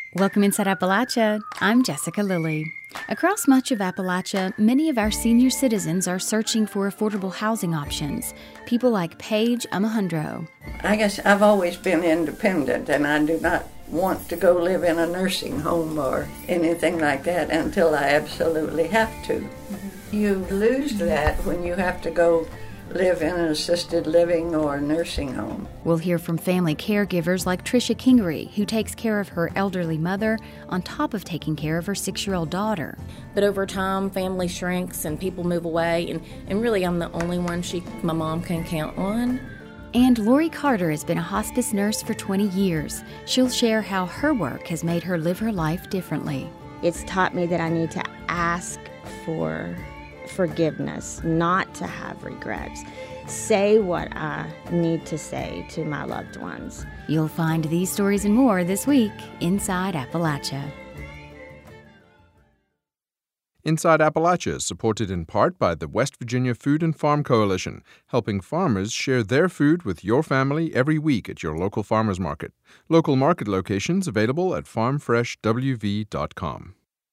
Welcome Inside Appalachia. I'm Jessica Lilly. Across much of Appalachia, many of our senior citizens are searching for affordable housing options. People like Paige Amahundro. I guess I've always been independent, and I do not want to go live in a nursing home or anything like that until I absolutely have to. You lose that when you have to go live in an assisted living or a nursing home. We'll hear from family caregivers like Tricia Kingery, who takes care of her elderly mother on top of taking care of her 6-year-old daughter. But over time, family shrinks and people move away, and really I'm the only one my mom can count on. And Lori Carter has been a hospice nurse for 20 years. She'll share how her work has made her live her life differently. It's taught me that I need to ask for forgiveness, not to have regrets. Say what I need to say to my loved ones. You'll find these stories and more this week Inside Appalachia. Inside Appalachia is supported in part by the West Virginia Food and Farm Coalition, helping farmers share their food with your family every week at your local farmers market. Local market locations available at farmfreshwv.com.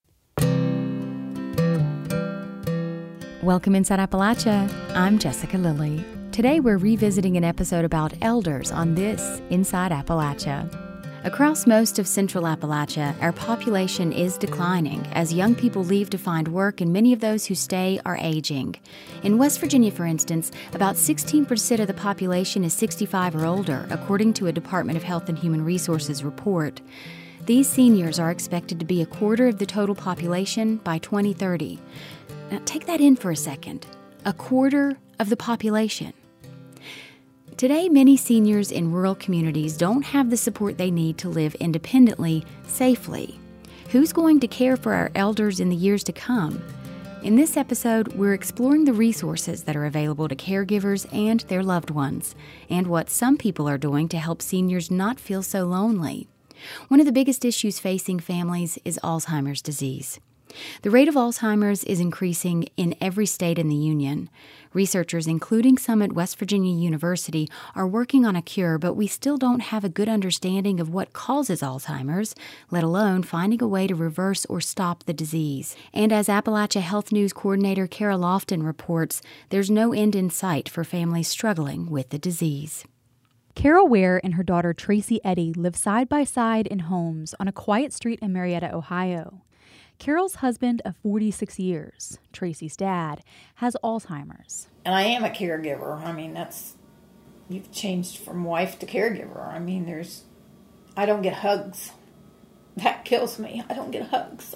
Welcome Inside Appalachia. I'm Jessica Lilly. Today we're revisiting an episode about elders on this Inside Appalachia. Across most of central Appalachia, our population is declining as young people leave to find work and many of those who stay are aging. In West Virginia, for instance, about 16% of the population is 65 or older, according to a Department of Health and Human Resources report. These seniors are expected to be a quarter of the total population by 2030. Now, take that in for a second. A quarter of the population. Today, many seniors in rural communities don't have the support they need to live independently, safely. Who's going to care for our elders in the years to come? In this episode, we're exploring the resources that are available to caregivers and their loved ones, and what some people are doing to help seniors not feel so lonely. One of the biggest issues facing families is Alzheimer's disease. The rate of Alzheimer's is increasing in every state in the Union. Researchers, including some at West Virginia University, are working on a cure, but we still don't have a good understanding of what causes Alzheimer's, let alone finding a way to reverse or stop the disease. And as Appalachia Health News coordinator Kara Lofton reports, there's no end in sight for families struggling with the disease. Carol Ware and her daughter Tracy Eddy live side by side in homes on a quiet street in Marietta, Ohio. Carol's husband of 46 years, Tracy's dad, has Alzheimer's. And I am a caregiver. I mean, you've changed from wife to caregiver. I mean, I don't get hugs. That kills me. I don't get hugs.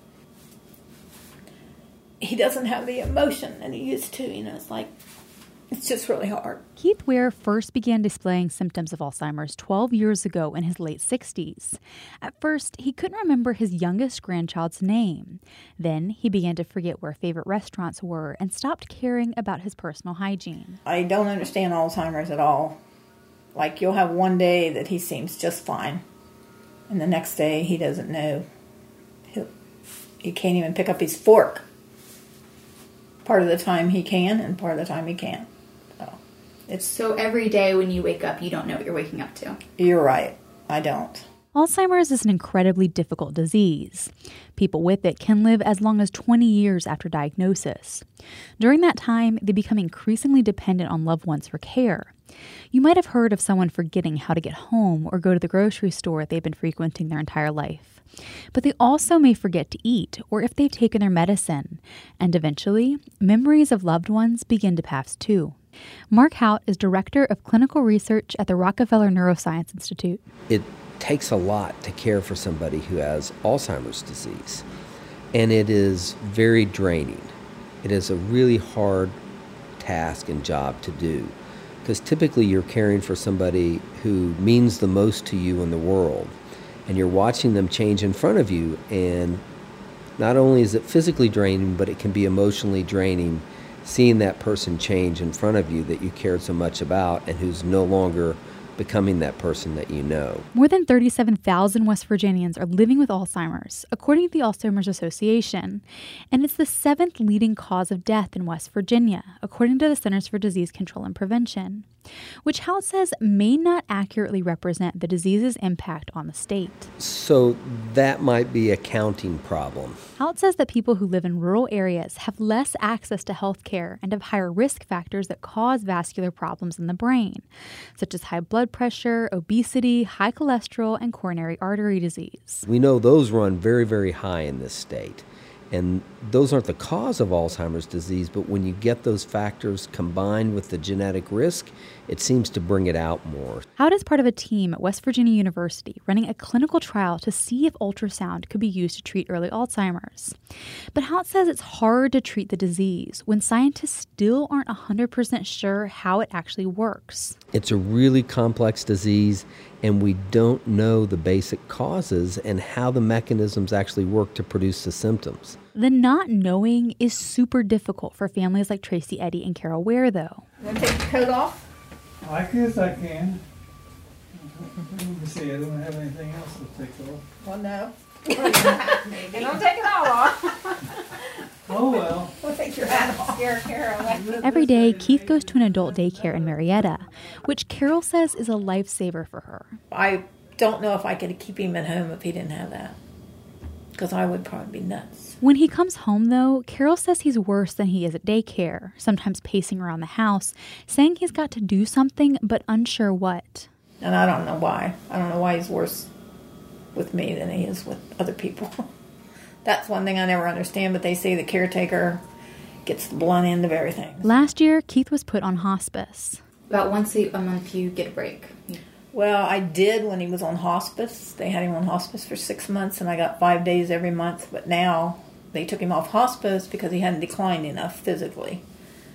He doesn't have the emotion that he used to, it's just really hard. Keith Ware first began displaying symptoms of Alzheimer's 12 years ago in his late 60s. At first, he couldn't remember his youngest grandchild's name. Then he began to forget where favorite restaurants were and stopped caring about his personal hygiene. I don't understand Alzheimer's at all. You'll have one day that he seems just fine, and the next day he doesn't know. He can't even pick up his fork. Part of the time he can, and part of the time he can't. So every day when you wake up, you don't know what you're waking up to. You're right. I don't. Alzheimer's is an incredibly difficult disease. People with it can live as long as 20 years after diagnosis. During that time, they become increasingly dependent on loved ones for care. You might have heard of someone forgetting how to get home or go to the grocery store they've been frequenting their entire life. But they also may forget to eat or if they've taken their medicine. And eventually, memories of loved ones begin to pass too. Mark Hout is Director of Clinical Research at the Rockefeller Neuroscience Institute. It takes a lot to care for somebody who has Alzheimer's disease, and it is very draining. It is a really hard task and job to do, because typically you're caring for somebody who means the most to you in the world, and you're watching them change in front of you, and not only is it physically draining, but it can be emotionally draining seeing that person change in front of you that you cared so much about and who's no longer becoming that person that you know. More than 37,000 West Virginians are living with Alzheimer's, according to the Alzheimer's Association, and it's the 7th leading cause of death in West Virginia, according to the Centers for Disease Control and Prevention. which Hout says may not accurately represent the disease's impact on the state. So that might be a counting problem. Hout says that people who live in rural areas have less access to health care and have higher risk factors that cause vascular problems in the brain, such as high blood pressure, obesity, high cholesterol, and coronary artery disease. We know those run very, very high in this state. And those aren't the cause of Alzheimer's disease, but when you get those factors combined with the genetic risk, it seems to bring it out more. Hout is part of a team at West Virginia University running a clinical trial to see if ultrasound could be used to treat early Alzheimer's. But Hout says it's hard to treat the disease when scientists still aren't 100% sure how it actually works. It's a really complex disease, and we don't know the basic causes and how the mechanisms actually work to produce the symptoms. The not knowing is super difficult for families like Tracy, Eddie, and Carol Ware, though. You want to take your coat off? I guess I can. Let me see, I don't have anything else to take off. Well, no. You don't take it all off. Oh, well. We'll take your hat off. Scare Carol away. Every day, Keith goes to an adult daycare in Marietta, which Carol says is a lifesaver for her. I don't know if I could keep him at home if he didn't have that, because I would probably be nuts. When he comes home, though, Carol says he's worse than he is at daycare, sometimes pacing around the house, saying he's got to do something, but unsure what. And I don't know why. I don't know why he's worse with me than he is with other people. That's one thing I never understand, but they say the caretaker gets the blunt end of everything. Last year, Keith was put on hospice. About once a month you get a break. Well, I did when he was on hospice. They had him on hospice for 6 months, and I got 5 days every month. But now they took him off hospice because he hadn't declined enough physically.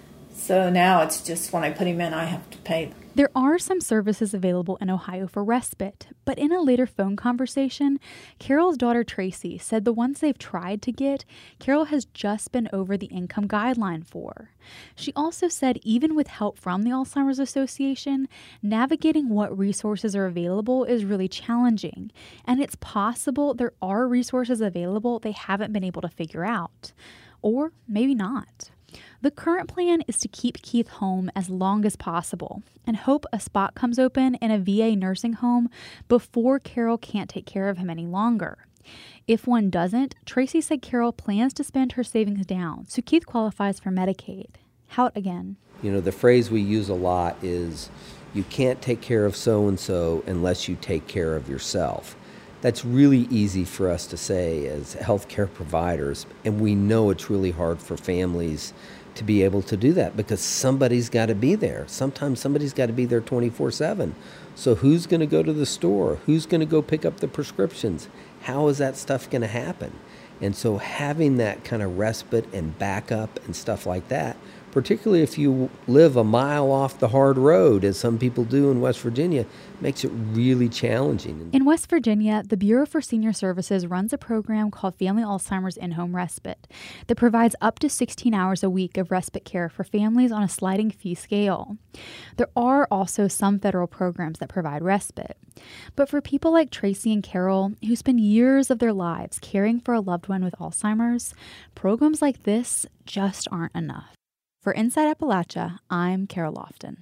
So now it's just when I put him in, I have to pay. There are some services available in Ohio for respite, but in a later phone conversation, Carol's daughter Tracy said the ones they've tried to get, Carol has just been over the income guideline for. She also said even with help from the Alzheimer's Association, navigating what resources are available is really challenging, and it's possible there are resources available they haven't been able to figure out. Or maybe not. The current plan is to keep Keith home as long as possible and hope a spot comes open in a VA nursing home before Carol can't take care of him any longer. If one doesn't, Tracy said Carol plans to spend her savings down so Keith qualifies for Medicaid. Hout again. You know, the phrase we use a lot is, you can't take care of so-and-so unless you take care of yourself. That's really easy for us to say as healthcare providers, and we know it's really hard for families to be able to do that because somebody's got to be there. Sometimes somebody's got to be there 24/7. So who's going to go to the store? Who's going to go pick up the prescriptions? How is that stuff going to happen? And so having that kind of respite and backup and stuff like that, particularly if you live a mile off the hard road, as some people do in West Virginia, makes it really challenging. In West Virginia, the Bureau for Senior Services runs a program called Family Alzheimer's In-Home Respite that provides up to 16 hours a week of respite care for families on a sliding fee scale. There are also some federal programs that provide respite. But for people like Tracy and Carol, who spend years of their lives caring for a loved one with Alzheimer's, programs like this just aren't enough. For Inside Appalachia, I'm Carol Lofton.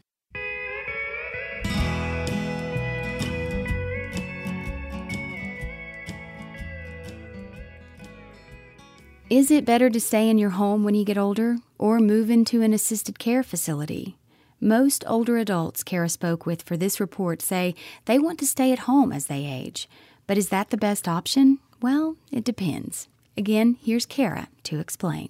Is it better to stay in your home when you get older or move into an assisted care facility? Most older adults Kara spoke with for this report say they want to stay at home as they age. But is that the best option? Well, it depends. Again, here's Kara to explain.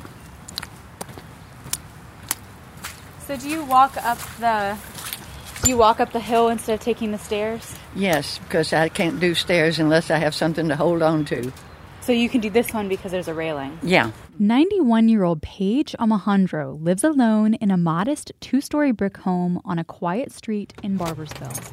So do you walk up the hill instead of taking the stairs? Yes, because I can't do stairs unless I have something to hold on to. So you can do this one because there's a railing? Yeah. 91-year-old Paige Alejandro lives alone in a modest 2-story brick home on a quiet street in Barbersville.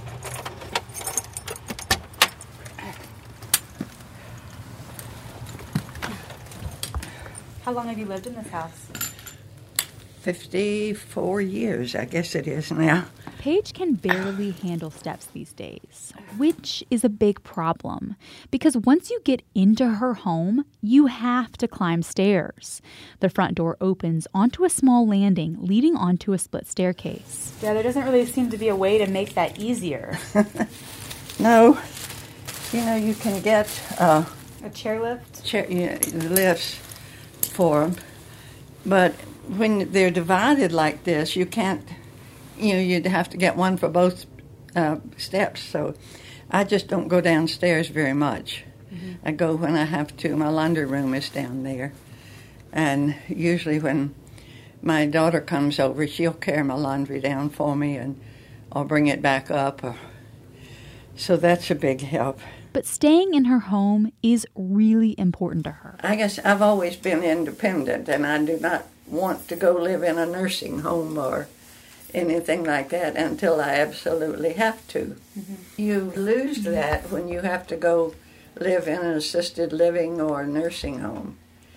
How long have you lived in this house? 54 years, I guess it is now. Paige can barely handle steps these days, which is a big problem because once you get into her home, you have to climb stairs. The front door opens onto a small landing leading onto a split staircase. Yeah, there doesn't really seem to be a way to make that easier. No. You know, you can get a chairlift? Lifts for them. But when they're divided like this, you can't, you'd have to get one for both steps. So I just don't go downstairs very much. Mm-hmm. I go when I have to. My laundry room is down there. And usually when my daughter comes over, she'll carry my laundry down for me and I'll bring it back up. So that's a big help. But staying in her home is really important to her. I guess I've always been independent, and I do not want to go live in a nursing home or anything like that until I absolutely have to. Mm-hmm. You lose that when you have to go live in an assisted living or a nursing home.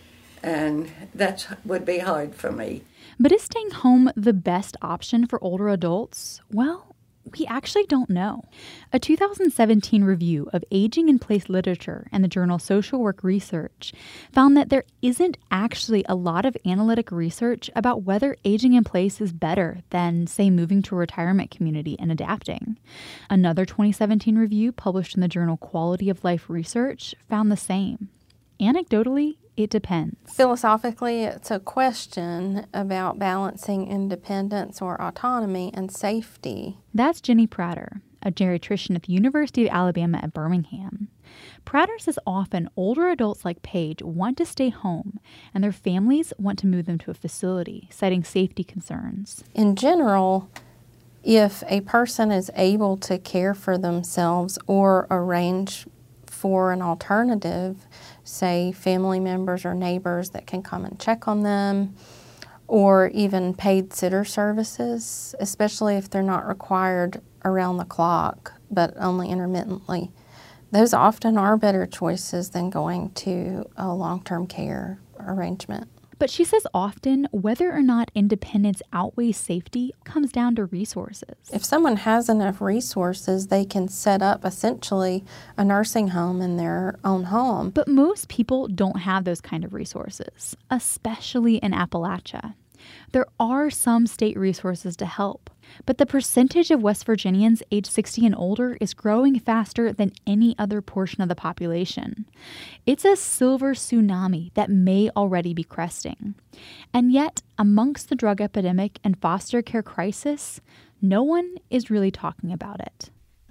And that would be hard for me. But is staying home the best option for older adults? Well, we actually don't know. A 2017 review of aging-in-place literature and the journal Social Work Research found that there isn't actually a lot of analytic research about whether aging in place is better than, say, moving to a retirement community and adapting. Another 2017 review published in the journal Quality of Life Research found the same. Anecdotally, it depends. Philosophically, it's a question about balancing independence or autonomy and safety. That's Jenny Prater, a geriatrician at the University of Alabama at Birmingham. Prater says often older adults like Paige want to stay home and their families want to move them to a facility, citing safety concerns. In general, if a person is able to care for themselves or arrange for an alternative, say family members or neighbors that can come and check on them, or even paid sitter services, especially if they're not required around the clock, but only intermittently. Those often are better choices than going to a long-term care arrangement. But she says often whether or not independence outweighs safety comes down to resources. If someone has enough resources, they can set up essentially a nursing home in their own home. But most people don't have those kind of resources, especially in Appalachia. There are some state resources to help, but the percentage of West Virginians age 60 and older is growing faster than any other portion of the population. It's a silver tsunami that may already be cresting. And yet, amongst the drug epidemic and foster care crisis, no one is really talking about it.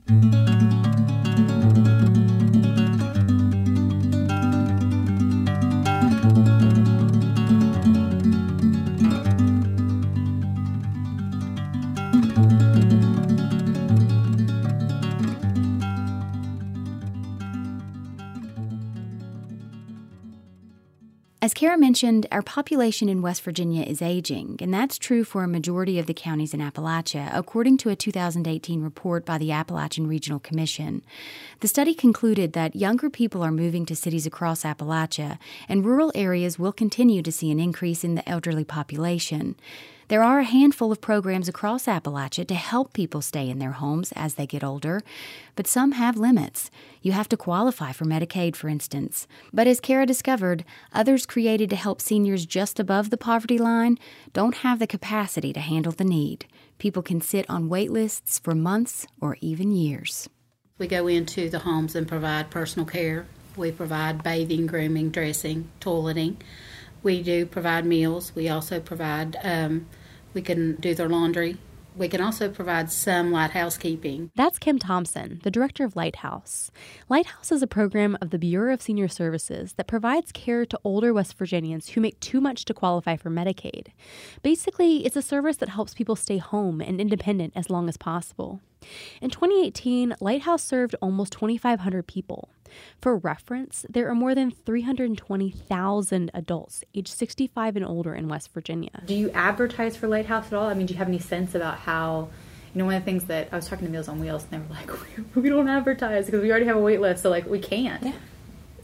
As Kara mentioned, our population in West Virginia is aging, and that's true for a majority of the counties in Appalachia, according to a 2018 report by the Appalachian Regional Commission. The study concluded that younger people are moving to cities across Appalachia, and rural areas will continue to see an increase in the elderly population. There are a handful of programs across Appalachia to help people stay in their homes as they get older, but some have limits. You have to qualify for Medicaid, for instance. But as Kara discovered, others created to help seniors just above the poverty line don't have the capacity to handle the need. People can sit on wait lists for months or even years. We go into the homes and provide personal care. We provide bathing, grooming, dressing, toileting. We do provide meals. We also provide, we can do their laundry. We can also provide some light housekeeping. That's Kim Thompson, the director of Lighthouse. Lighthouse is a program of the Bureau of Senior Services that provides care to older West Virginians who make too much to qualify for Medicaid. Basically, it's a service that helps people stay home and independent as long as possible. In 2018, Lighthouse served almost 2,500 people. For reference, there are more than 320,000 adults aged 65 and older in West Virginia. Do you advertise for Lighthouse at all? I mean, do you have any sense about how, one of the things that I was talking to Meals on Wheels, and they were like, we don't advertise because we already have a wait list, so we can't. Yeah.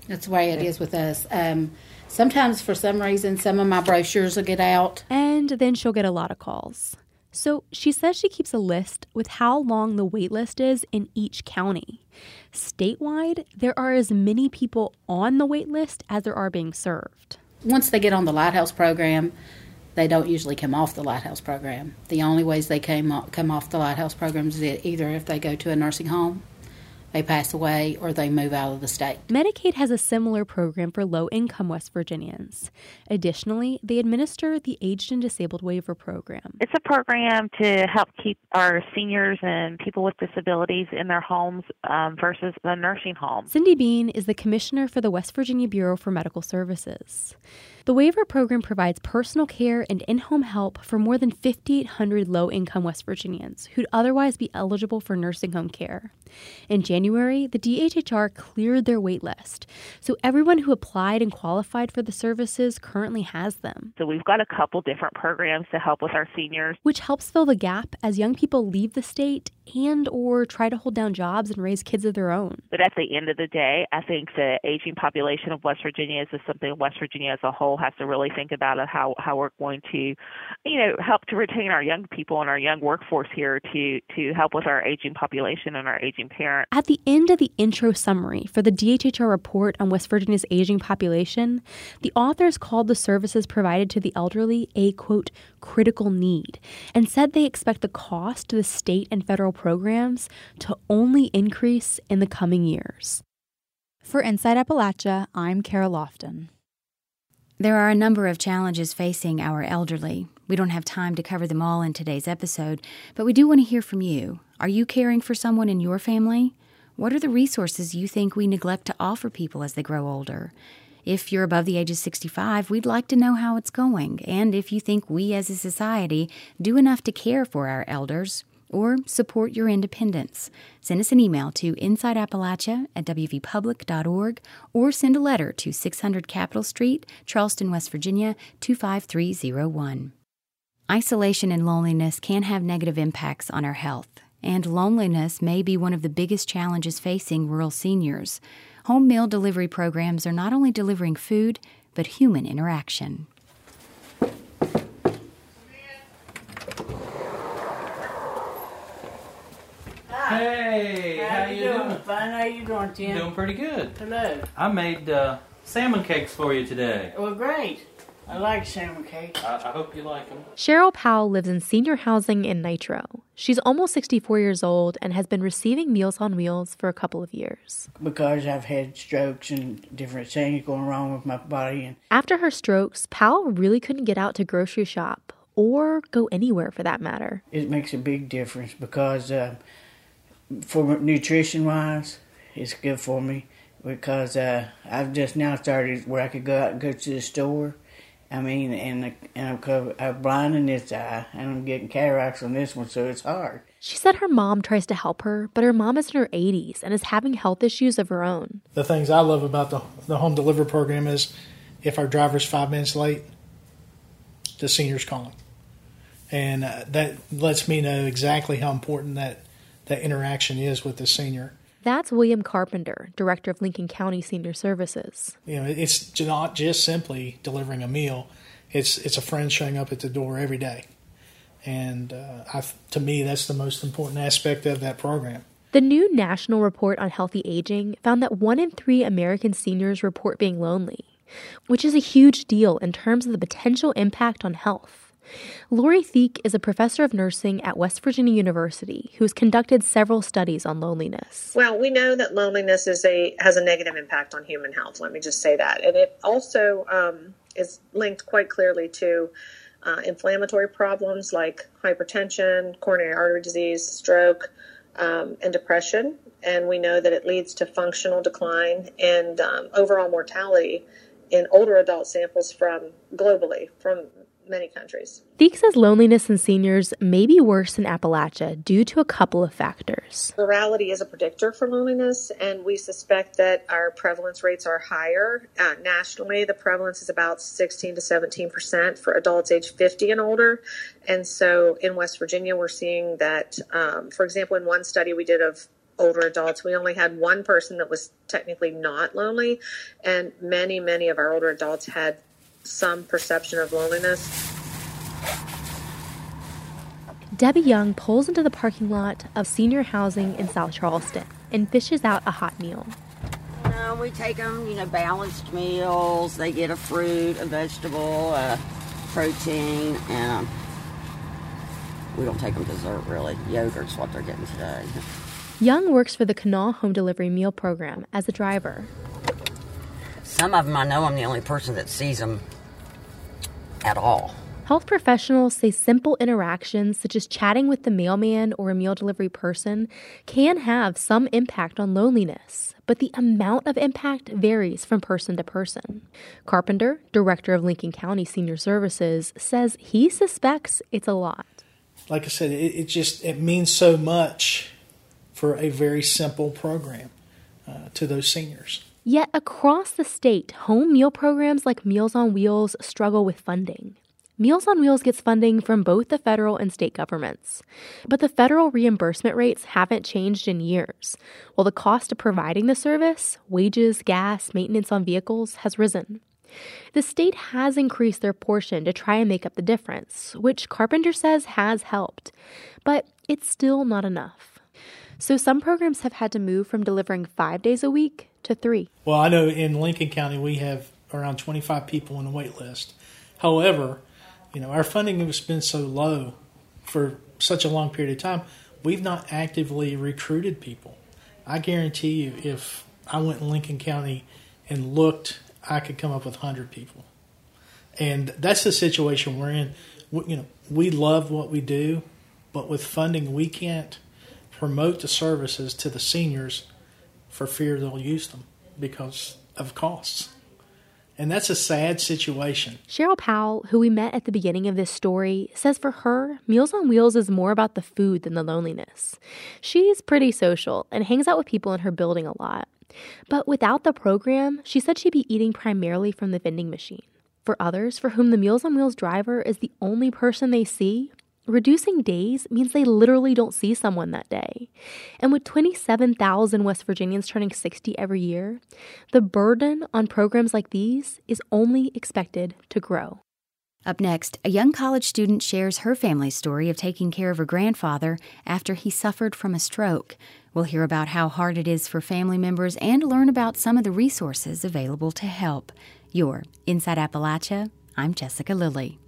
That's the way it is with us. Sometimes, for some reason, some of my brochures will get out. And then she'll get a lot of calls. So she says she keeps a list with how long the wait list is in each county. Statewide, there are as many people on the wait list as there are being served. Once they get on the Lighthouse program, they don't usually come off the Lighthouse program. The only ways they come off the Lighthouse program is either if they go to a nursing home, they pass away, or they move out of the state. Medicaid has a similar program for low-income West Virginians. Additionally, they administer the Aged and Disabled Waiver Program. It's a program to help keep our seniors and people with disabilities in their homes versus the nursing home. Cindy Bean is the commissioner for the West Virginia Bureau for Medical Services. The waiver program provides personal care and in-home help for more than 5,800 low-income West Virginians who'd otherwise be eligible for nursing home care. In January, the DHHR cleared their wait list, so everyone who applied and qualified for the services currently has them. So we've got a couple different programs to help with our seniors, which helps fill the gap as young people leave the state and or try to hold down jobs and raise kids of their own. But at the end of the day, I think the aging population of West Virginia is something West Virginia as a whole has to really think about how we're going to, help to retain our young people and our young workforce here to help with our aging population and our aging parents. At the end of the intro summary for the DHHR report on West Virginia's aging population, the authors called the services provided to the elderly a, quote, critical need, and said they expect the cost to the state and federal programs to only increase in the coming years. For Inside Appalachia, I'm Kara Lofton. There are a number of challenges facing our elderly. We don't have time to cover them all in today's episode, but we do want to hear from you. Are you caring for someone in your family? What are the resources you think we neglect to offer people as they grow older? If you're above the age of 65, we'd like to know how it's going, and if you think we as a society do enough to care for our elders or support your independence. Send us an email to insideappalachia@wvpublic.org or send a letter to 600 Capitol Street, Charleston, West Virginia, 25301. Isolation and loneliness can have negative impacts on our health, and loneliness may be one of the biggest challenges facing rural seniors. Home meal delivery programs are not only delivering food, but human interaction. Hey, how you doing? Fine. How you doing, Tim? Doing pretty good. Hello. I made salmon cakes for you today. Well, great. I like salmon cakes. I hope you like them. Cheryl Powell lives in senior housing in Nitro. She's almost 64 years old and has been receiving Meals on Wheels for a couple of years. Because I've had strokes and different things going wrong with my body. And after her strokes, Powell really couldn't get out to grocery shop or go anywhere for that matter. It makes a big difference because for nutrition-wise, it's good for me because I've just now started where I could go out and go to the store. I mean, and I'm blind in this eye, and I'm getting cataracts on this one, so it's hard. She said her mom tries to help her, but her mom is in her 80s and is having health issues of her own. The things I love about the home delivery program is if our driver's 5 minutes late, the senior's calling. And that lets me know exactly how important that interaction is with the senior. That's William Carpenter, Director of Lincoln County Senior Services. It's not just simply delivering a meal. It's a friend showing up at the door every day. And to me, that's the most important aspect of that program. The new National Report on Healthy Aging found that 1 in 3 American seniors report being lonely, which is a huge deal in terms of the potential impact on health. Lori Thieck is a professor of nursing at West Virginia University who has conducted several studies on loneliness. Well, we know that loneliness has a negative impact on human health. Let me just say that. And it also is linked quite clearly to inflammatory problems like hypertension, coronary artery disease, stroke, and depression. And we know that it leads to functional decline and overall mortality in older adult samples from globally, from many countries. Thieck says loneliness in seniors may be worse in Appalachia due to a couple of factors. Virality is a predictor for loneliness, and we suspect that our prevalence rates are higher. Nationally, the prevalence is about 16 to 17% for adults age 50 and older. And so in West Virginia, we're seeing that, for example, in one study we did of older adults. We only had one person that was technically not lonely, and many, many of our older adults had some perception of loneliness. Debbie Young pulls into the parking lot of senior housing in South Charleston and fishes out a hot meal. We take them, balanced meals. They get a fruit, a vegetable, a protein, and we don't take them dessert, really. Yogurt's what they're getting today. Young works for the Kanawha Home Delivery Meal Program as a driver. Some of them, I know I'm the only person that sees them at all. Health professionals say simple interactions, such as chatting with the mailman or a meal delivery person, can have some impact on loneliness, but the amount of impact varies from person to person. Carpenter, director of Lincoln County Senior Services, says he suspects it's a lot. Like I said, it means so much for a very simple program to those seniors. Yet across the state, home meal programs like Meals on Wheels struggle with funding. Meals on Wheels gets funding from both the federal and state governments, but the federal reimbursement rates haven't changed in years, while the cost of providing the service, wages, gas, maintenance on vehicles, has risen. The state has increased their portion to try and make up the difference, which Carpenter says has helped, but it's still not enough. So some programs have had to move from delivering 5 days a week to 3. Well, I know in Lincoln County we have around 25 people on the wait list. However, our funding has been so low for such a long period of time, we've not actively recruited people. I guarantee you, if I went in Lincoln County and looked, I could come up with 100 people. And that's the situation we're in. We love what we do, but with funding, we can't promote the services to the seniors for fear they'll use them because of costs. And that's a sad situation. Cheryl Powell, who we met at the beginning of this story, says for her, Meals on Wheels is more about the food than the loneliness. She's pretty social and hangs out with people in her building a lot. But without the program, she said she'd be eating primarily from the vending machine. For others, for whom the Meals on Wheels driver is the only person they see, reducing days means they literally don't see someone that day. And with 27,000 West Virginians turning 60 every year, the burden on programs like these is only expected to grow. Up next, a young college student shares her family's story of taking care of her grandfather after he suffered from a stroke. We'll hear about how hard it is for family members and learn about some of the resources available to help. You're Inside Appalachia. I'm Jessica Lilly.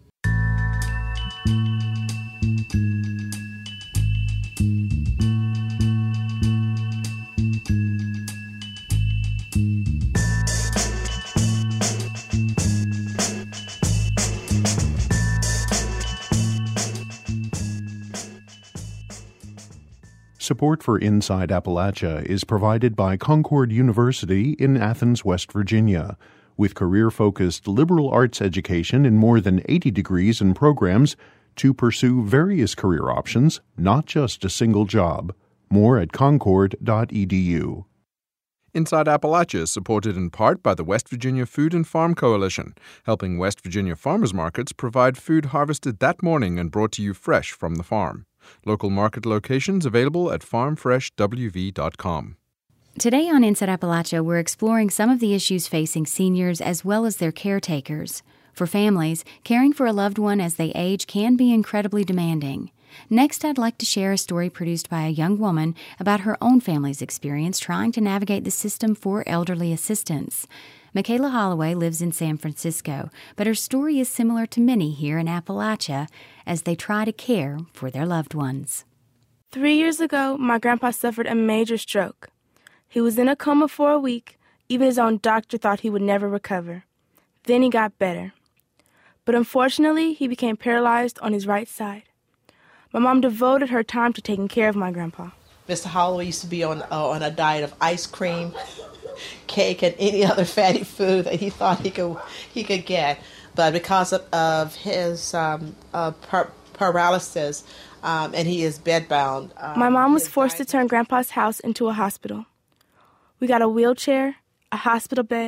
Support for Inside Appalachia is provided by Concord University in Athens, West Virginia. With career-focused liberal arts education in more than 80 degrees and programs to pursue various career options, not just a single job. More at concord.edu. Inside Appalachia is supported in part by the West Virginia Food and Farm Coalition, helping West Virginia farmers markets provide food harvested that morning and brought to you fresh from the farm. Local market locations available at farmfreshwv.com. Today on Inside Appalachia, we're exploring some of the issues facing seniors as well as their caretakers. For families, caring for a loved one as they age can be incredibly demanding. Next, I'd like to share a story produced by a young woman about her own family's experience trying to navigate the system for elderly assistance. Michaela Holloway lives in San Francisco, but her story is similar to many here in Appalachia as they try to care for their loved ones. 3 years ago, my grandpa suffered a major stroke. He was in a coma for a week. Even his own doctor thought he would never recover. Then he got better. But unfortunately, he became paralyzed on his right side. My mom devoted her time to taking care of my grandpa. Mr. Holloway used to be on a diet of ice cream, cake, and any other fatty food that he thought he could get. But because of his paralysis, and he is bedbound. My mom was forced to turn Grandpa's house into a hospital. We got a wheelchair, a hospital bed,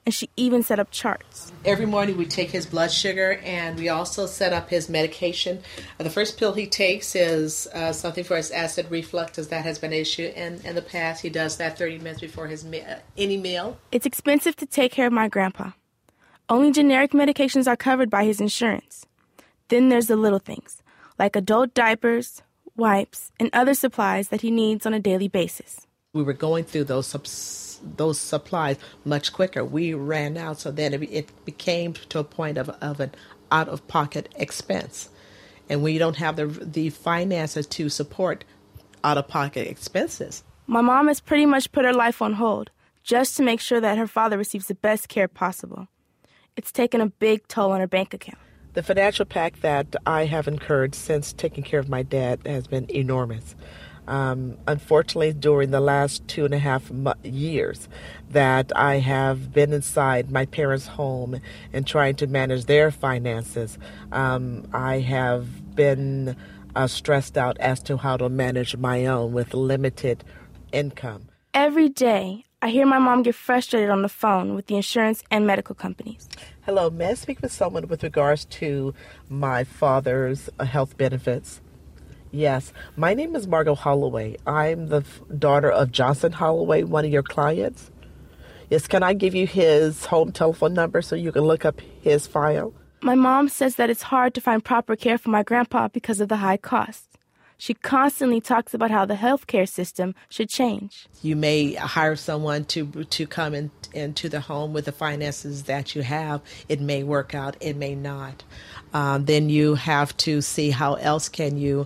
and she even set up charts. Every morning we take his blood sugar, and we also set up his medication. The first pill he takes is something for his acid reflux, as that has been an issue. And in the past, he does that 30 minutes before his any meal. It's expensive to take care of my grandpa. Only generic medications are covered by his insurance. Then there's the little things, like adult diapers, wipes, and other supplies that he needs on a daily basis. We were going through those supplies much quicker. We ran out, so then it became to a point of an out-of-pocket expense. And when you don't have the finances to support out-of-pocket expenses. My mom has pretty much put her life on hold just to make sure that her father receives the best care possible. It's taken a big toll on her bank account. The financial impact that I have incurred since taking care of my dad has been enormous. Unfortunately, during the last 2.5 years that I have been inside my parents' home and trying to manage their finances, I have been stressed out as to how to manage my own with limited income. Every day, I hear my mom get frustrated on the phone with the insurance and medical companies. Hello, may I speak with someone with regards to my father's health benefits? Yes, my name is Margot Holloway. I'm the daughter of Johnson Holloway, one of your clients. Yes, can I give you his home telephone number so you can look up his file? My mom says that it's hard to find proper care for my grandpa because of the high costs. She constantly talks about how the healthcare system should change. You may hire someone to come into the home with the finances that you have. It may work out, it may not. Then you have to see how else can you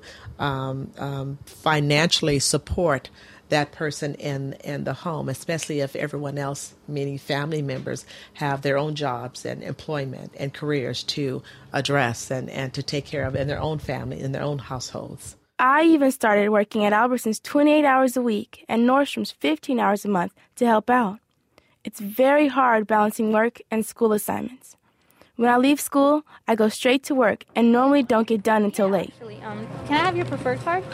financially support that person in the home, especially if everyone else, meaning family members, have their own jobs and employment and careers to address and to take care of in their own family, in their own households. I even started working at Albertsons 28 hours a week and Nordstrom's 15 hours a month to help out. It's very hard balancing work and school assignments. When I leave school, I go straight to work and normally don't get done until late. Actually, can I have your preferred card?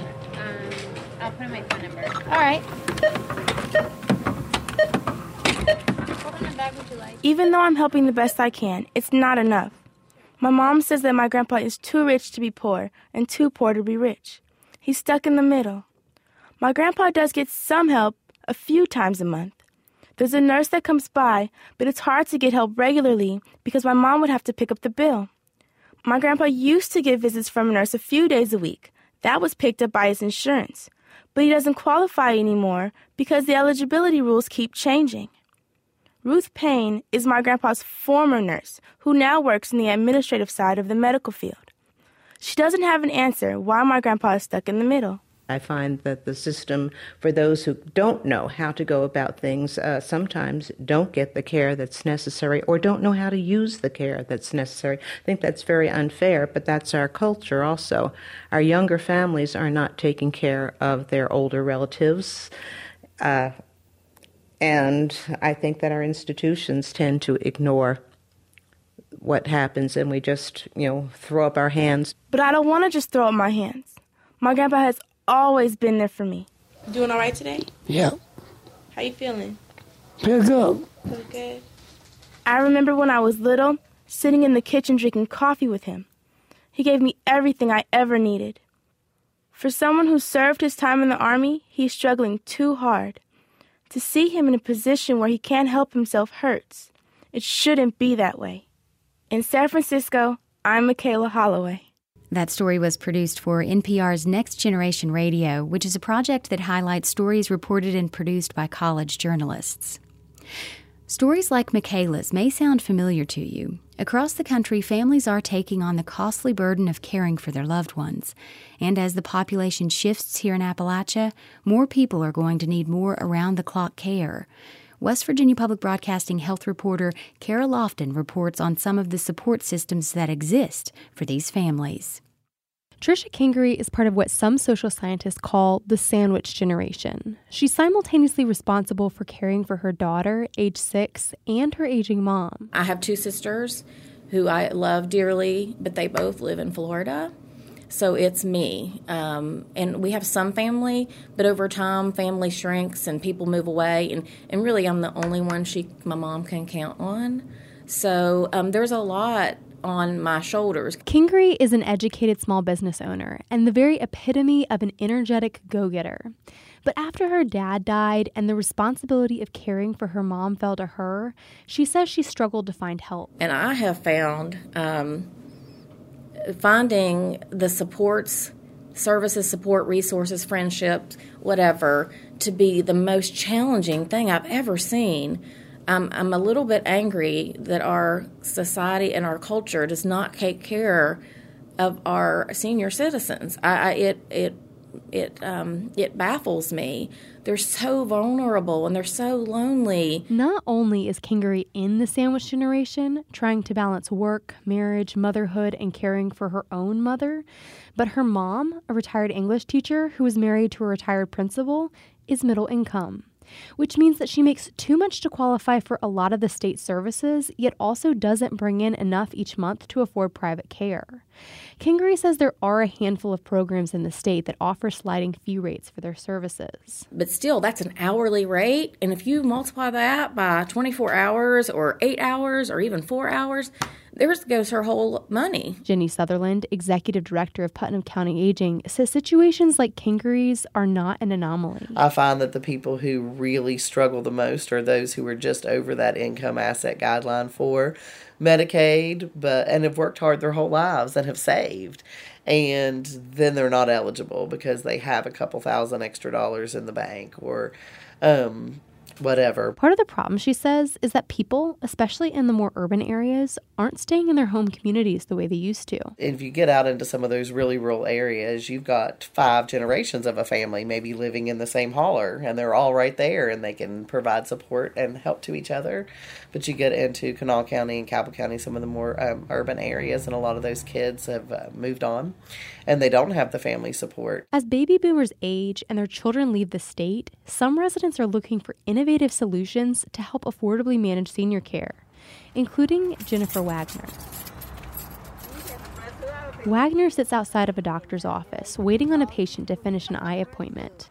I'll put in my phone number. All right. What kind of bag would you like? Even though I'm helping the best I can, it's not enough. My mom says that my grandpa is too rich to be poor and too poor to be rich. He's stuck in the middle. My grandpa does get some help a few times a month. There's a nurse that comes by, but it's hard to get help regularly because my mom would have to pick up the bill. My grandpa used to get visits from a nurse a few days a week. That was picked up by his insurance. But he doesn't qualify anymore because the eligibility rules keep changing. Ruth Payne is my grandpa's former nurse, who now works in the administrative side of the medical field. She doesn't have an answer why my grandpa is stuck in the middle. I find that the system, for those who don't know how to go about things, sometimes don't get the care that's necessary or don't know how to use the care that's necessary. I think that's very unfair, but that's our culture also. Our younger families are not taking care of their older relatives, and I think that our institutions tend to ignore what happens, and we just, throw up our hands. But I don't want to just throw up my hands. My grandpa has always been there for me. Doing all right today? Yeah. How you feeling? Pretty good. Pretty good. I remember when I was little, sitting in the kitchen drinking coffee with him. He gave me everything I ever needed. For someone who served his time in the Army, he's struggling too hard. To see him in a position where he can't help himself hurts. It shouldn't be that way. In San Francisco, I'm Michaela Holloway. That story was produced for NPR's Next Generation Radio, which is a project that highlights stories reported and produced by college journalists. Stories like Michaela's may sound familiar to you. Across the country, families are taking on the costly burden of caring for their loved ones. And as the population shifts here in Appalachia, more people are going to need more around-the-clock care. West Virginia Public Broadcasting health reporter Kara Lofton reports on some of the support systems that exist for these families. Tricia Kingery is part of what some social scientists call the sandwich generation. She's simultaneously responsible for caring for her daughter, age 6, and her aging mom. I have two sisters who I love dearly, but they both live in Florida. So it's me. And we have some family, but over time, family shrinks and people move away. And really, I'm the only one my mom can count on. So there's a lot on my shoulders. Kingery is an educated small business owner and the very epitome of an energetic go-getter. But after her dad died and the responsibility of caring for her mom fell to her, she says she struggled to find help. And I have found finding the services, support, resources, friendships, whatever, to be the most challenging thing I've ever seen. I'm a little bit angry that our society and our culture does not take care of our senior citizens. It baffles me. They're so vulnerable and they're so lonely. Not only is Kingery in the sandwich generation, trying to balance work, marriage, motherhood, and caring for her own mother, but her mom, a retired English teacher who was married to a retired principal, is middle income, which means that she makes too much to qualify for a lot of the state services, yet also doesn't bring in enough each month to afford private care. Kingery says there are a handful of programs in the state that offer sliding fee rates for their services. But still, that's an hourly rate, and if you multiply that by 24 hours or 8 hours or even 4 hours, there goes her whole money. Jenny Sutherland, Executive Director of Putnam County Aging, says situations like Kingery's are not an anomaly. I find that the people who really struggle the most are those who are just over that income asset guideline for Medicaid, and have worked hard their whole lives and have saved. And then they're not eligible because they have a couple $1,000 extra in the bank or whatever. Part of the problem, she says, is that people, especially in the more urban areas, aren't staying in their home communities the way they used to. If you get out into some of those really rural areas, you've got 5 generations of a family maybe living in the same holler, and they're all right there, and they can provide support and help to each other. But you get into Kanawha County and Cabell County, some of the more urban areas, and a lot of those kids have moved on, and they don't have the family support. As baby boomers age and their children leave the state, some residents are looking for innovative solutions to help affordably manage senior care, including Jennifer Wagner. Wagner sits outside of a doctor's office, waiting on a patient to finish an eye appointment.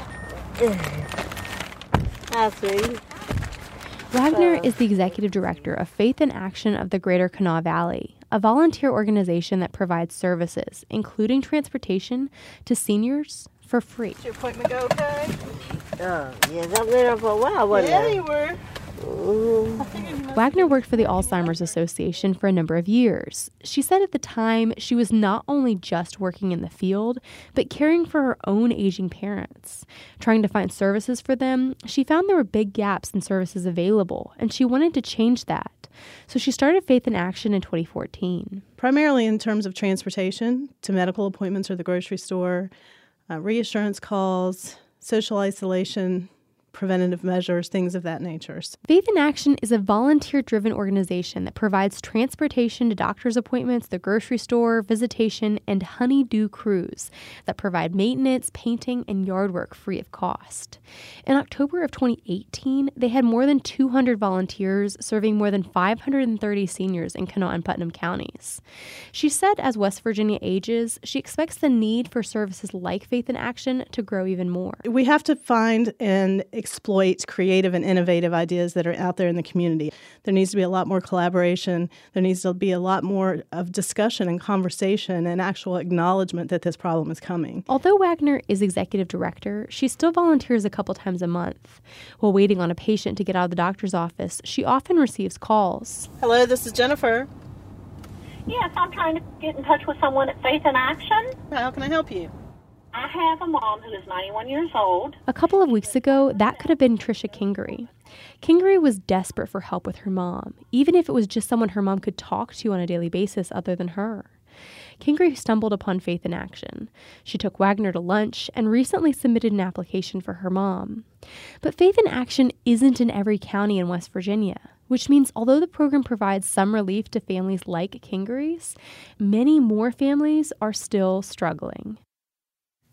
I see. Wagner is the executive director of Faith in Action of the Greater Kanawha Valley, a volunteer organization that provides services, including transportation, to seniors for free. Did your appointment go okay? Yes, I've been there for a while, wasn't I? Yeah, you were. Wagner worked for the Alzheimer's Association for a number of years. She said at the time she was not only just working in the field, but caring for her own aging parents. Trying to find services for them, she found there were big gaps in services available, and she wanted to change that. So she started Faith in Action in 2014. Primarily in terms of transportation to medical appointments or the grocery store, reassurance calls, social isolation, preventative measures, things of that nature. Faith in Action is a volunteer-driven organization that provides transportation to doctor's appointments, the grocery store, visitation, and honey-do crews that provide maintenance, painting, and yard work free of cost. In October of 2018, they had more than 200 volunteers serving more than 530 seniors in Kanawha and Putnam counties. She said as West Virginia ages, she expects the need for services like Faith in Action to grow even more. We have to find and exploit creative and innovative ideas that are out there in the community. There needs to be a lot more collaboration. There needs to be a lot more of discussion and conversation and actual acknowledgement that this problem is coming. Although Wagner is executive director, she still volunteers a couple times a month. While waiting on a patient to get out of the doctor's office, she often receives calls. Hello, this is Jennifer. Yes, I'm trying to get in touch with someone at Faith in Action. How can I help you? I have a mom who is 91 years old. A couple of weeks ago, that could have been Tricia Kingery. Kingery was desperate for help with her mom, even if it was just someone her mom could talk to on a daily basis other than her. Kingery stumbled upon Faith in Action. She took Wagner to lunch and recently submitted an application for her mom. But Faith in Action isn't in every county in West Virginia, which means although the program provides some relief to families like Kingery's, many more families are still struggling.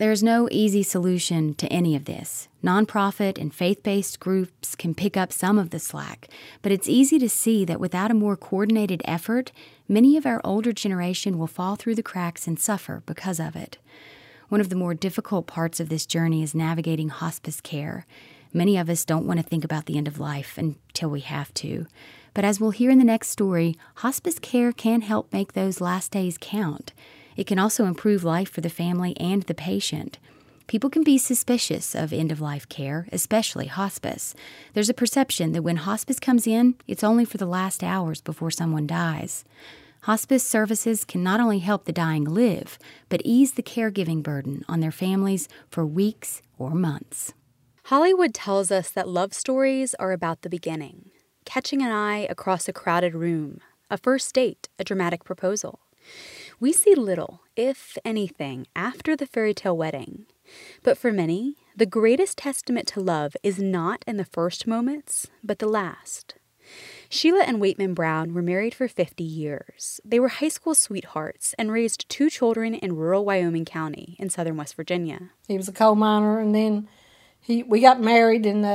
There's no easy solution to any of this. Nonprofit and faith-based groups can pick up some of the slack, but it's easy to see that without a more coordinated effort, many of our older generation will fall through the cracks and suffer because of it. One of the more difficult parts of this journey is navigating hospice care. Many of us don't want to think about the end of life until we have to. But as we'll hear in the next story, hospice care can help make those last days count. It can also improve life for the family and the patient. People can be suspicious of end-of-life care, especially hospice. There's a perception that when hospice comes in, it's only for the last hours before someone dies. Hospice services can not only help the dying live, but ease the caregiving burden on their families for weeks or months. Hollywood tells us that love stories are about the beginning, catching an eye across a crowded room, a first date, a dramatic proposal. We see little, if anything, after the fairy tale wedding. But for many, the greatest testament to love is not in the first moments, but the last. Sheila and Waitman Brown were married for 50 years. They were high school sweethearts and raised 2 children in rural Wyoming County in southern West Virginia. He was a coal miner, and then we got married in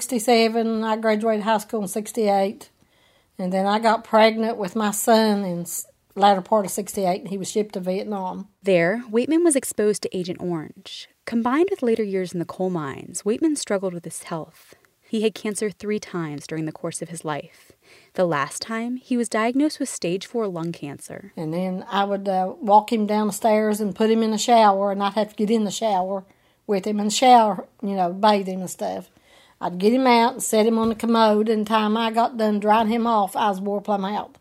67. I graduated high school in 68. And then I got pregnant with my son in latter part of 68, and he was shipped to Vietnam. There, Waitman was exposed to Agent Orange. Combined with later years in the coal mines, Waitman struggled with his health. He had cancer 3 times during the course of his life. The last time, he was diagnosed with stage 4 lung cancer. And then I would walk him down the stairs and put him in the shower, and I'd have to get in the shower with him and shower, bathe him and stuff. I'd get him out and set him on the commode, and the time I got done drying him off, I was wore plumb out.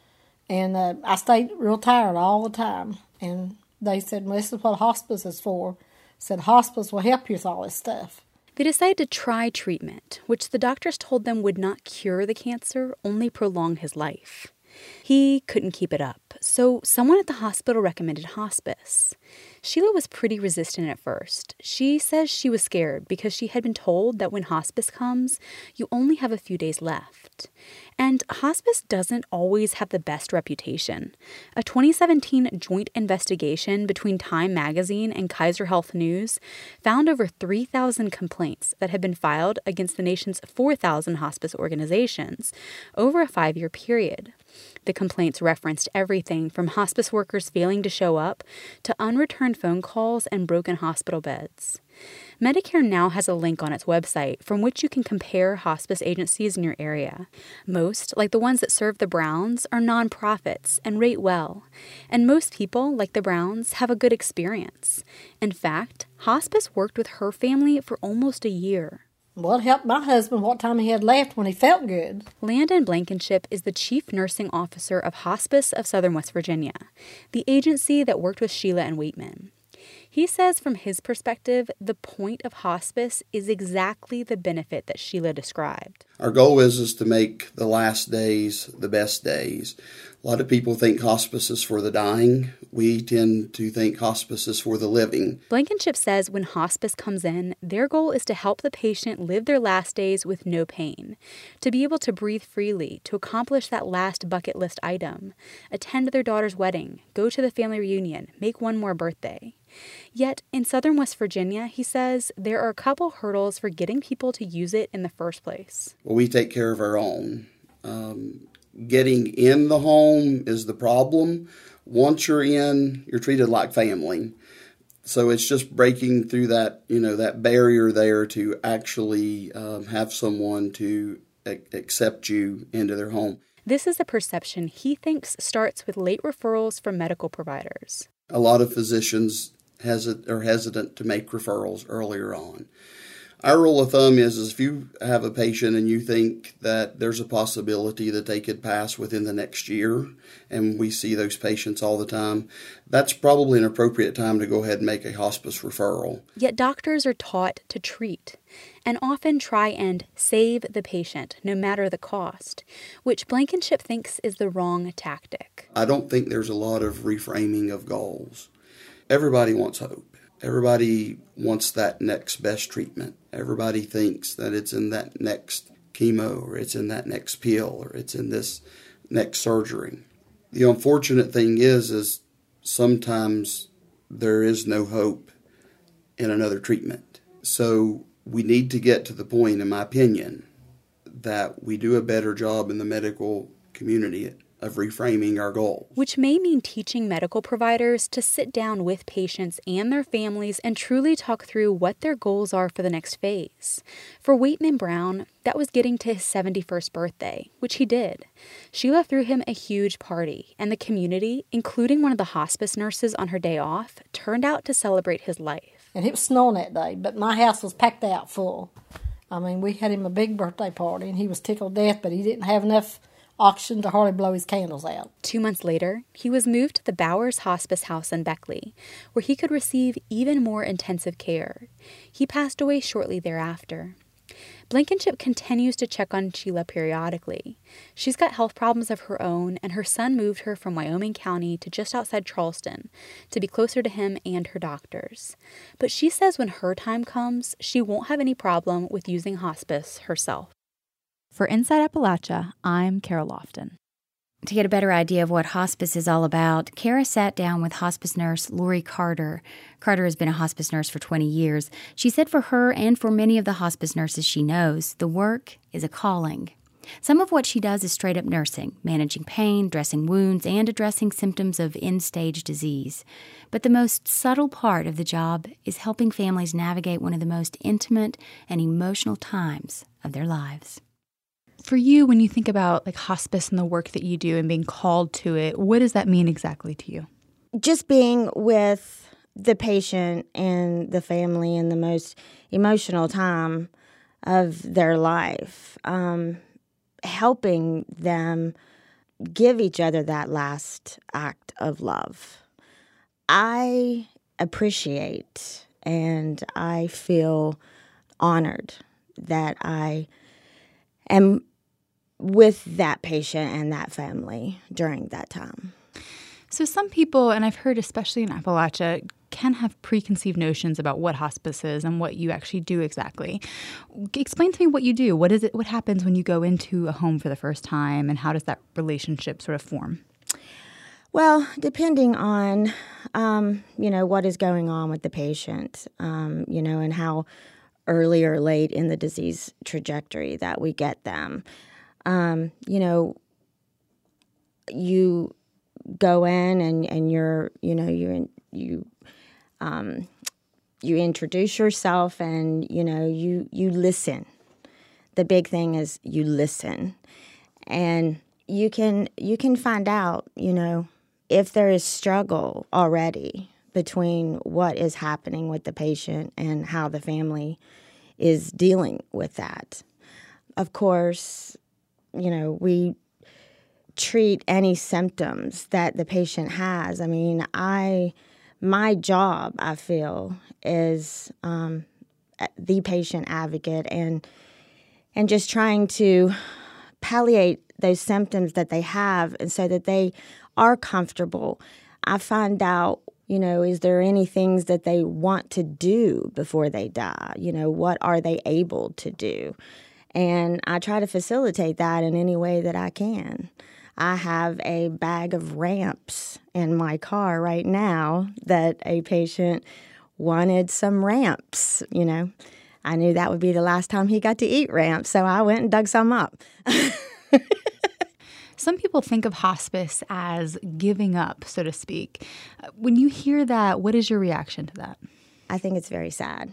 And I stayed real tired all the time. And they said, well, this is what hospice is for. Said, hospice will help you with all this stuff. They decided to try treatment, which the doctors told them would not cure the cancer, only prolong his life. He couldn't keep it up, so someone at the hospital recommended hospice. Sheila was pretty resistant at first. She says she was scared because she had been told that when hospice comes, you only have a few days left. And hospice doesn't always have the best reputation. A 2017 joint investigation between Time Magazine and Kaiser Health News found over 3,000 complaints that had been filed against the nation's 4,000 hospice organizations over a 5-year period. The complaints referenced everything from hospice workers failing to show up to unreturned phone calls and broken hospital beds. Medicare now has a link on its website from which you can compare hospice agencies in your area. Most, like the ones that serve the Browns, are nonprofits and rate well. And most people, like the Browns, have a good experience. In fact, hospice worked with her family for almost a year. Well, it helped my husband what time he had left when he felt good. Landon Blankenship is the Chief Nursing Officer of Hospice of Southern West Virginia, the agency that worked with Sheila and Waitman. He says from his perspective, the point of hospice is exactly the benefit that Sheila described. Our goal is to make the last days the best days. A lot of people think hospice is for the dying. We tend to think hospice is for the living. Blankenship says when hospice comes in, their goal is to help the patient live their last days with no pain, to be able to breathe freely, to accomplish that last bucket list item, attend their daughter's wedding, go to the family reunion, make one more birthday. Yet, in southern West Virginia, he says, there are a couple hurdles for getting people to use it in the first place. Well, we take care of our own. Getting in the home is the problem. Once you're in, you're treated like family. So it's just breaking through that, that barrier there to actually have someone to accept you into their home. This is a perception he thinks starts with late referrals from medical providers. A lot of physicians are hesitant to make referrals earlier on. Our rule of thumb is if you have a patient and you think that there's a possibility that they could pass within the next year, and we see those patients all the time, that's probably an appropriate time to go ahead and make a hospice referral. Yet doctors are taught to treat and often try and save the patient, no matter the cost, which Blankenship thinks is the wrong tactic. I don't think there's a lot of reframing of goals. Everybody wants hope. Everybody wants that next best treatment. Everybody thinks that it's in that next chemo, or it's in that next pill, or it's in this next surgery. The unfortunate thing is sometimes there is no hope in another treatment. So we need to get to the point, in my opinion, that we do a better job in the medical community of reframing our goals. Which may mean teaching medical providers to sit down with patients and their families and truly talk through what their goals are for the next phase. For Waitman Brown, that was getting to his 71st birthday, which he did. Sheila threw him a huge party, and the community, including one of the hospice nurses on her day off, turned out to celebrate his life. And it was snowing that day, but my house was packed out full. I mean, we had him a big birthday party, and he was tickled to death, but he didn't have enough oxygen to hardly blow his candles out. 2 months later, he was moved to the Bowers Hospice House in Beckley, where he could receive even more intensive care. He passed away shortly thereafter. Blankenship continues to check on Sheila periodically. She's got health problems of her own, and her son moved her from Wyoming County to just outside Charleston to be closer to him and her doctors. But she says when her time comes, she won't have any problem with using hospice herself. For Inside Appalachia, I'm Kara Lofton. To get a better idea of what hospice is all about, Kara sat down with hospice nurse Lori Carter. Carter has been a hospice nurse for 20 years. She said for her and for many of the hospice nurses she knows, the work is a calling. Some of what she does is straight-up nursing, managing pain, dressing wounds, and addressing symptoms of end-stage disease. But the most subtle part of the job is helping families navigate one of the most intimate and emotional times of their lives. For you, when you think about like hospice and the work that you do and being called to it, what does that mean exactly to you? Just being with the patient and the family in the most emotional time of their life, helping them give each other that last act of love. I appreciate and I feel honored that I am with that patient and that family during that time. So some people, and I've heard especially in Appalachia, can have preconceived notions about what hospice is and what you actually do exactly. Explain to me what you do. What is it? What happens when you go into a home for the first time, and how does that relationship sort of form? Well, depending on, what is going on with the patient, and how early or late in the disease trajectory that we get them. You go in and you introduce yourself and, you listen. The big thing is you listen. And you can find out, if there is struggle already between what is happening with the patient and how the family is dealing with that. Of course, we treat any symptoms that the patient has. I mean, my job, I feel, is the patient advocate and just trying to palliate those symptoms that they have and so that they are comfortable. I find out, is there any things that they want to do before they die? What are they able to do? And I try to facilitate that in any way that I can. I have a bag of ramps in my car right now that a patient wanted some ramps, I knew that would be the last time he got to eat ramps, so I went and dug some up. Some people think of hospice as giving up, so to speak. When you hear that, what is your reaction to that? I think it's very sad.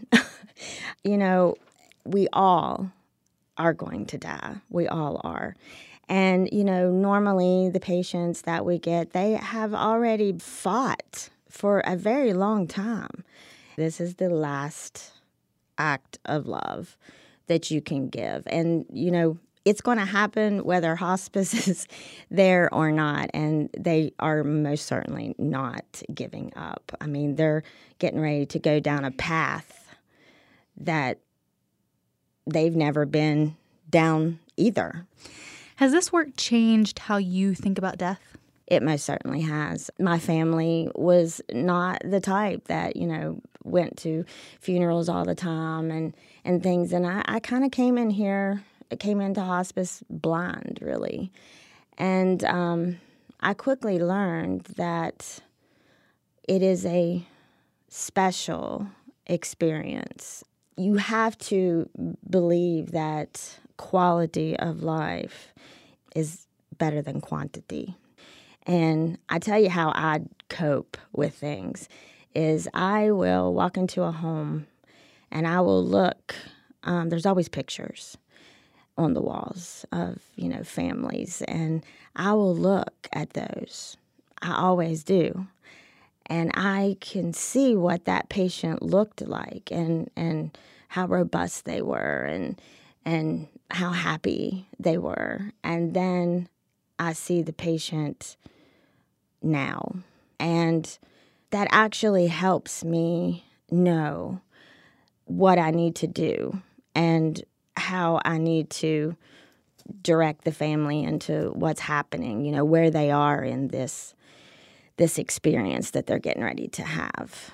We all are going to die. We all are. And, normally the patients that we get, they have already fought for a very long time. This is the last act of love that you can give. And, it's going to happen whether hospice is there or not, and they are most certainly not giving up. I mean, they're getting ready to go down a path that they've never been down either. Has this work changed how you think about death? It most certainly has. My family was not the type that, went to funerals all the time and things, and I kind of came into hospice blind, really. And I quickly learned that it is a special experience. You have to believe that quality of life is better than quantity. And I tell you how I cope with things is I will walk into a home and I will look. There's always pictures on the walls of, families, and I will look at those. I always do. And I can see what that patient looked like and how robust they were and how happy they were. And then I see the patient now. And that actually helps me know what I need to do and how I need to direct the family into what's happening, where they are in this experience that they're getting ready to have.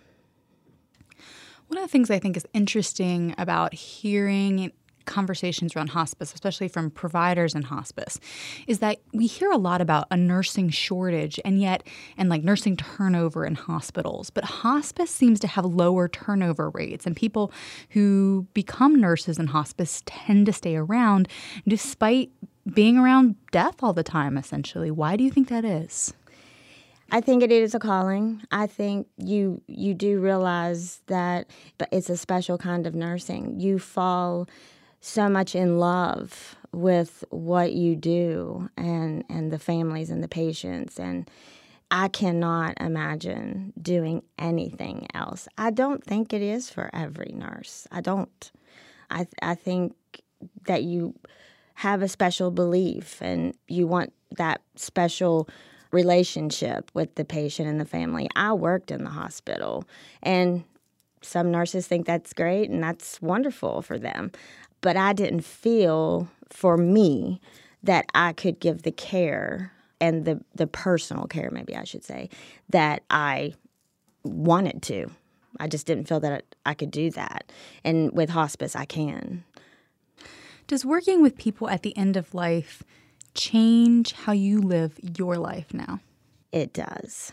One of the things I think is interesting about hearing conversations around hospice, especially from providers in hospice, is that we hear a lot about a nursing shortage and nursing turnover in hospitals. But hospice seems to have lower turnover rates, and people who become nurses in hospice tend to stay around despite being around death all the time, essentially. Why do you think that is? I think it is a calling. I think you do realize that it's a special kind of nursing. You fall so much in love with what you do and the families and the patients. And I cannot imagine doing anything else. I don't think it is for every nurse. I don't. I think that you have a special belief and you want that special relationship with the patient and the family. I worked in the hospital, and some nurses think that's great and that's wonderful for them. But I didn't feel, for me, that I could give the care and the personal care, maybe I should say, that I wanted to. I just didn't feel that I could do that. And with hospice, I can. Does working with people at the end of life change how you live your life now? It does.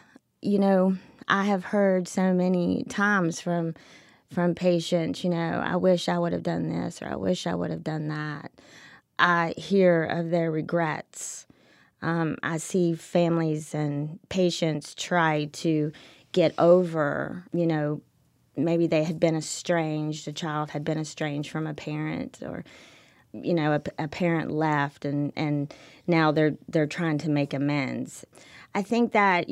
I have heard so many times from patients, I wish I would have done this or I wish I would have done that. I hear of their regrets. I see families and patients try to get over, maybe they had been estranged, a child had been estranged from a parent, or a parent left and now they're trying to make amends. I think that,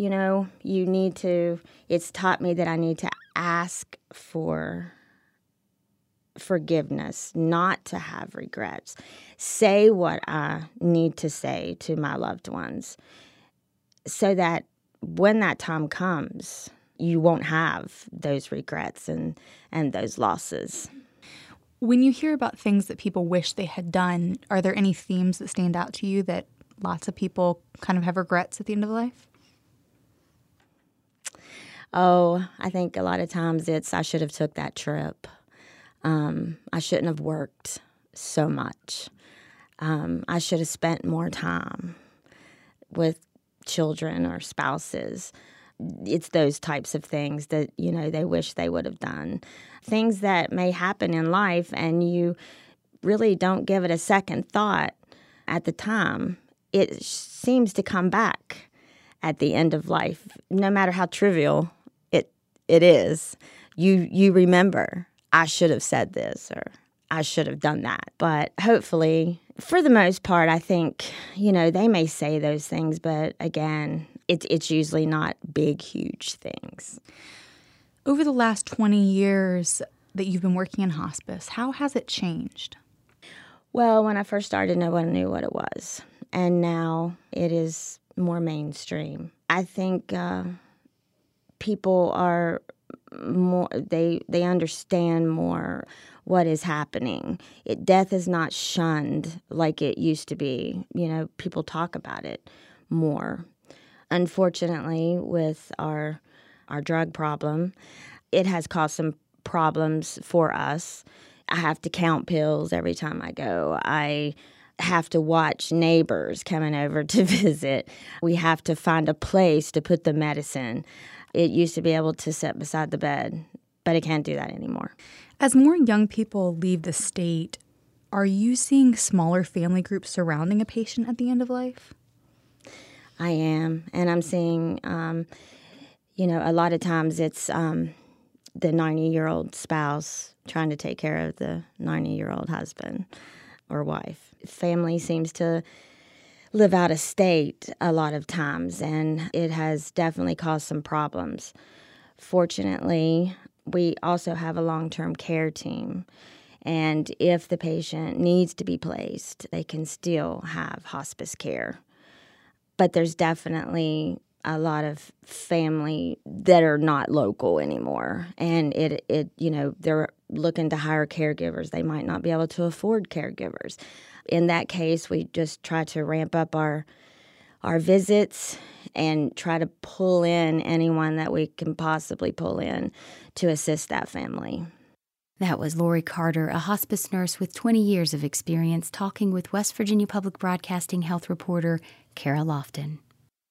it's taught me that I need to ask for forgiveness, not to have regrets. Say what I need to say to my loved ones so that when that time comes, you won't have those regrets and those losses. When you hear about things that people wish they had done, are there any themes that stand out to you that lots of people kind of have regrets at the end of life? Oh, I think a lot of times it's I should have took that trip. I shouldn't have worked so much. I should have spent more time with children or spouses. It's those types of things that, they wish they would have done. Things that may happen in life and you really don't give it a second thought at the time. It seems to come back at the end of life, no matter how trivial it is. You remember, I should have said this or I should have done that. But hopefully, for the most part, I think, they may say those things, but again, it's usually not big, huge things. Over the last 20 years that you've been working in hospice, how has it changed? Well, when I first started, no one knew what it was. And now it is more mainstream. I think people are more, they understand more what is happening. Death is not shunned like it used to be. People talk about it more. Unfortunately, with our drug problem, it has caused some problems for us. I have to count pills every time I go. I have to watch neighbors coming over to visit. We have to find a place to put the medicine. It used to be able to sit beside the bed but it can't do that anymore. As more young people leave the state, are you seeing smaller family groups surrounding a patient at the end of life? I am, and I'm seeing, a lot of times it's the 90-year-old spouse trying to take care of the 90-year-old husband or wife. Family seems to live out of state a lot of times, and it has definitely caused some problems. Fortunately, we also have a long-term care team, and if the patient needs to be placed, they can still have hospice care. But there's definitely a lot of family that are not local anymore, and they're looking to hire caregivers. They might not be able to afford caregivers. In that case, we just try to ramp up our visits and try to pull in anyone that we can possibly pull in to assist that family. That was Lori Carter, a hospice nurse with 20 years of experience, talking with West Virginia Public Broadcasting health reporter Kara Lofton.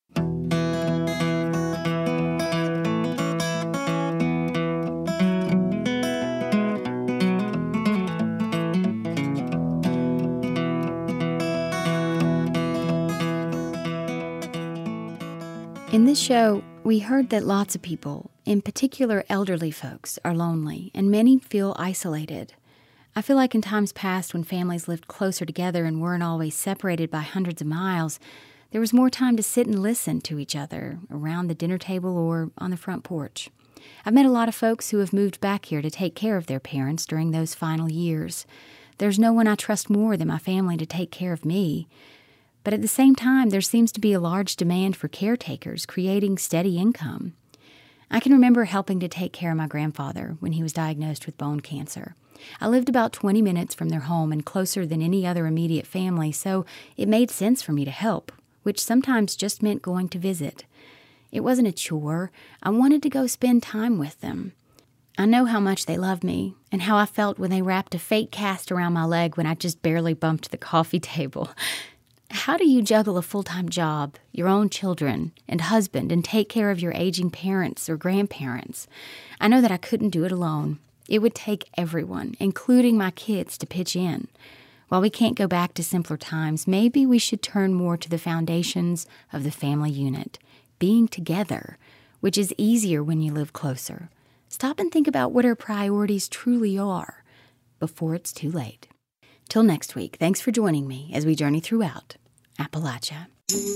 In this show, we heard that lots of people, in particular elderly folks, are lonely, and many feel isolated. I feel like in times past when families lived closer together and weren't always separated by hundreds of miles, there was more time to sit and listen to each other around the dinner table or on the front porch. I've met a lot of folks who have moved back here to take care of their parents during those final years. There's no one I trust more than my family to take care of me. But at the same time, there seems to be a large demand for caretakers, creating steady income. I can remember helping to take care of my grandfather when he was diagnosed with bone cancer. I lived about 20 minutes from their home and closer than any other immediate family, so it made sense for me to help, which sometimes just meant going to visit. It wasn't a chore. I wanted to go spend time with them. I know how much they love me and how I felt when they wrapped a fake cast around my leg when I just barely bumped the coffee table. How do you juggle a full-time job, your own children, and husband, and take care of your aging parents or grandparents? I know that I couldn't do it alone. It would take everyone, including my kids, to pitch in. While we can't go back to simpler times, maybe we should turn more to the foundations of the family unit, being together, which is easier when you live closer. Stop and think about what our priorities truly are before it's too late. Till next week, thanks for joining me as we journey throughout Appalachia.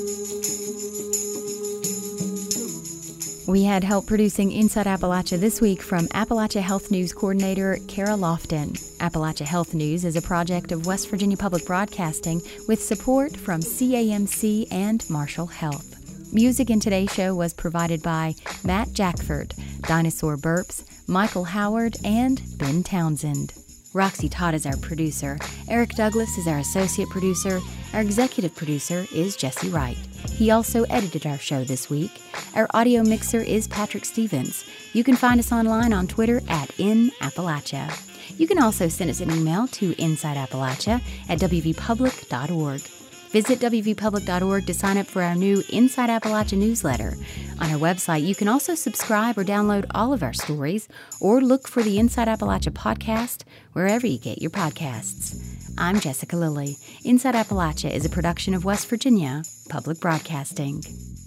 We had help producing Inside Appalachia this week from Appalachia Health News Coordinator Kara Lofton. Appalachia Health News is a project of West Virginia Public Broadcasting with support from CAMC and Marshall Health. Music in today's show was provided by Matt Jackford, Dinosaur Burps, Michael Howard, and Ben Townsend. Roxy Todd is our producer. Eric Douglas is our associate producer. Our executive producer is Jesse Wright. He also edited our show this week. Our audio mixer is Patrick Stevens. You can find us online on Twitter @InAppalachia. You can also send us an email to insideappalachia@wvpublic.org. Visit wvpublic.org to sign up for our new Inside Appalachia newsletter. On our website, you can also subscribe or download all of our stories, or look for the Inside Appalachia podcast wherever you get your podcasts. I'm Jessica Lilly. Inside Appalachia is a production of West Virginia Public Broadcasting.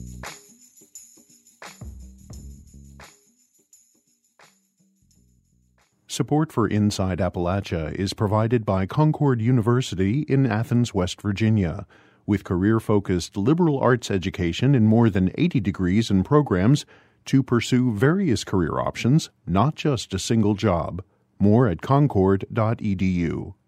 Support for Inside Appalachia is provided by Concord University in Athens, West Virginia. With career-focused liberal arts education in more than 80 degrees and programs to pursue various career options, not just a single job. More at concord.edu.